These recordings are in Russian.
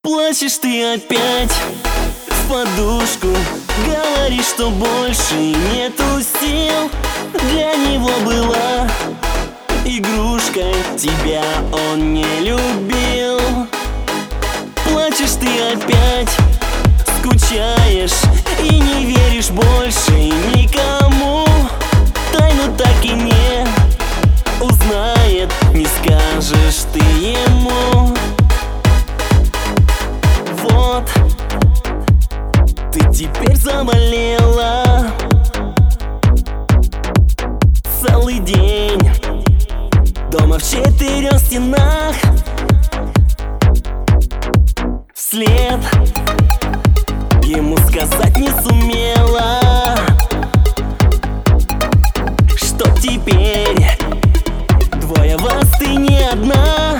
Плачешь ты опять в подушку, говоришь, что больше нету сил. Для него была игрушкой, тебя он не любил. Плачешь ты опять, скучаешь и не веришь больше никому. Тайну так и не узнает, не скажешь ты ему. Вот, ты теперь заболела. Целый день дома в 4 стенах. Вслед ему сказать не сумела, что теперь двое вас, ты не одна.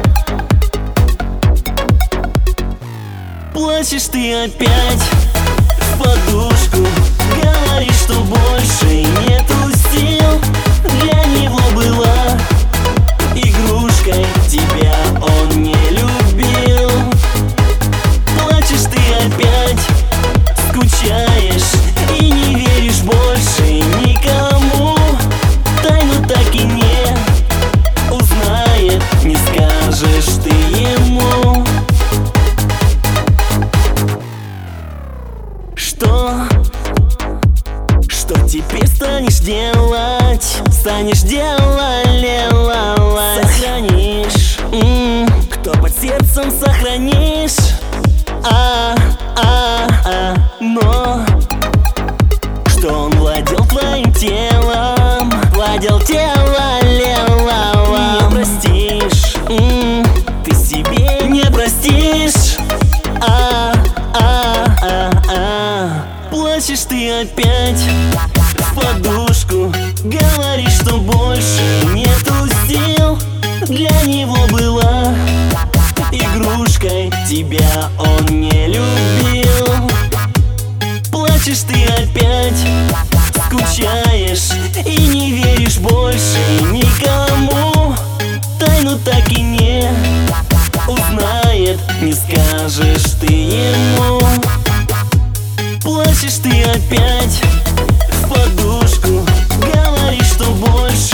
Плачешь ты опять в подушку, говоришь, что больше нету сил. Для него была игрушкой, тебя он не любил. Плачешь ты опять, скучаешь и не веришь больше никому. Тайну так и не узнает, не скажешь ты ему. Что теперь станешь делать? Станешь делать, сохранишь, кто под сердцем сохранишь. Но что он владел твоим телом, владел телом, не простишь, ты себе не простишь. Плачешь ты опять в подушку, говоришь, что больше нету сил. Для него была игрушкой, тебя он не любил. Плачешь ты опять, скучаешь и не веришь больше никому. Тайну так и не узнает, не скажешь ты ему. Плачешь ты опять в подушку, говоришь, что больше